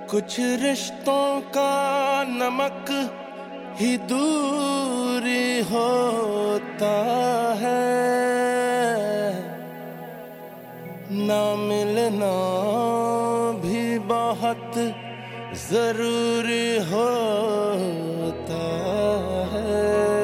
कुछ रिश्तों का नमक ही दूरी होता है, ना मिलना भी बहुत जरूरी होता है।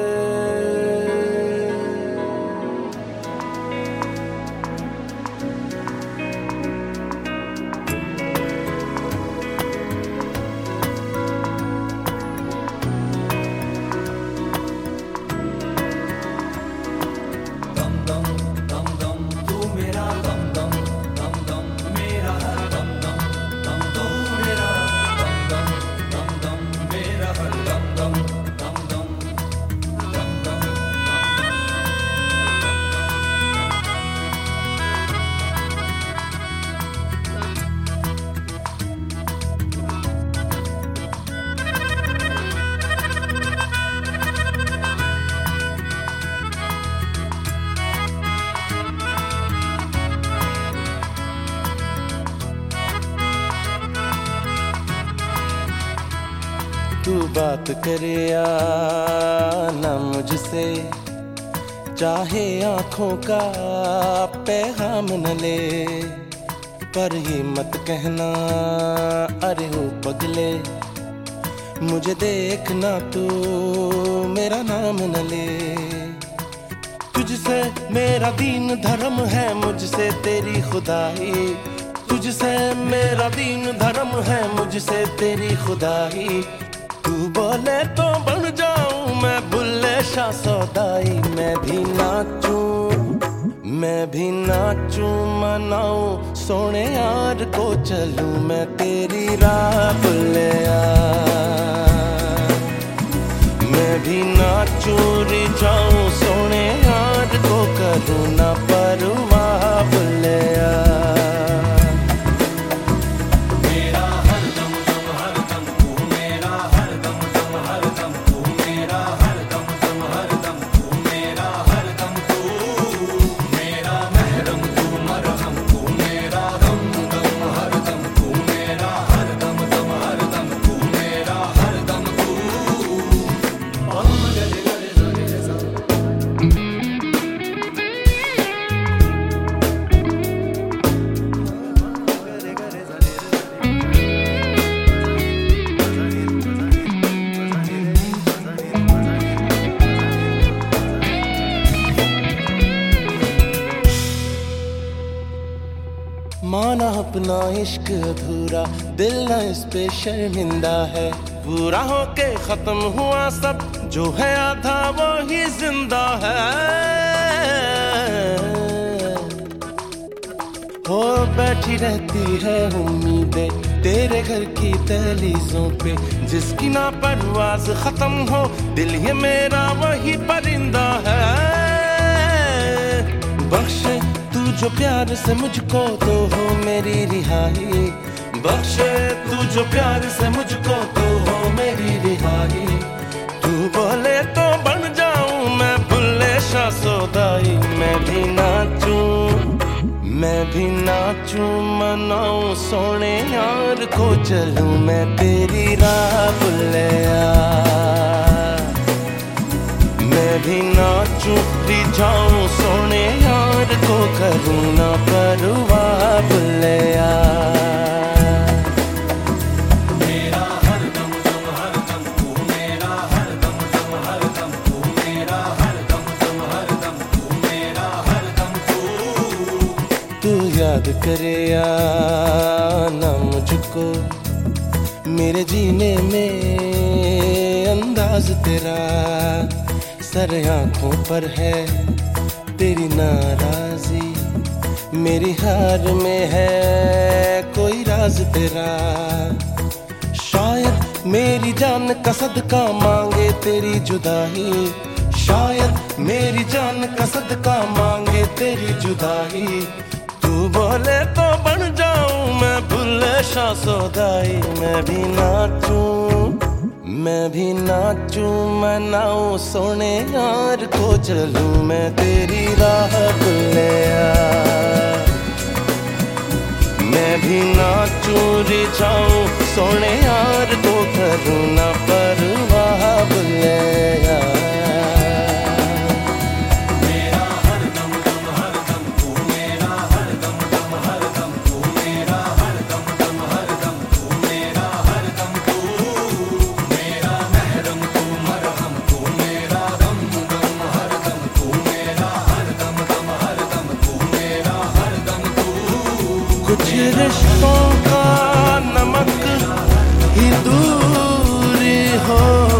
तू बात करे या ना मुझसे, चाहे आँखों का पैगाम न ले, पर ये मत कहना अरे हो पगले, मुझे देखना तू मेरा नाम न ले। तुझसे मेरा दीन धर्म है, मुझसे तेरी खुदाई, तुझसे मेरा दीन धर्म है, मुझसे तेरी खुदाई। तू बोले तो बन जाऊं मैं बुल्ले शाह सौदाई, मैं भी नाचूं मनाऊं सोने यार को चलूं मैं तेरी राह बुल्लिया। मैं भी नाचूं रिझाऊं सोने यार को करूं ना परवाह बुल्लिया। माना अपना इश्क अधूरा, दिल न इस पे शर्मिंदा है, पूरा होके खत्म हुआ सब, जो है आधा वो ही जिंदा है। हो बैठी रहती है उम्मीदें तेरे घर की दहलीजों पे, जिसकी ना परवाज खत्म हो, दिल ये मेरा वही परिंदा है। बख्शे तू जो प्यार से मुझको तो हो मेरी रिहाई, बख्शे तू जो प्यार से मुझको तो हो मेरी रिहाई। तू बोले तो बन जाऊं मैं बुल्ले शाह सौदाई, मैं भी नाचूं मनाऊं सोने यार को चलूं मैं तेरी राह बुल्लिया। मैं भी नाचूं रिझाऊं सोने यार को करूं ना परवाह बुल्लिया। मेरा हर दम दम हर दम तू, मेरा हर दम दम हर दम तू, मेरा हर दम दम हर दम तू, मेरा हर दम तू। तू याद करे या ना मुझको, मेरे जीने में अंदाज तेरा, सर आंखों पर है तेरी नाराजी, मेरी हार में है कोई राज तेरा। शायद मेरी जान का सदका मांगे तेरी जुदाई, शायद मेरी जान का सदका मांगे तेरी जुदाई। तू बोले तो बन जाऊं मैं बुल्ले शाह सौदाई, मैं भी नाचूं मनाऊं सोने यार को चलूं मैं तेरी राह बुल्लिया। मैं भी ना चूरी जाऊं सोने यार तो करूं ना परवाह बुले यार। मेरा हर दम दम हर दम तू मेरा हर दम दम हर दम तू मेरा हर दम दम हर दम तू मेरा हर दम तू मेरा महरम तू मरहम तू मेरा दम दम हर दम तू मेरा हर दम दम हर दम तू मेरा हर दम तू। कुछ रिश्तों का नमक ही दूरी हो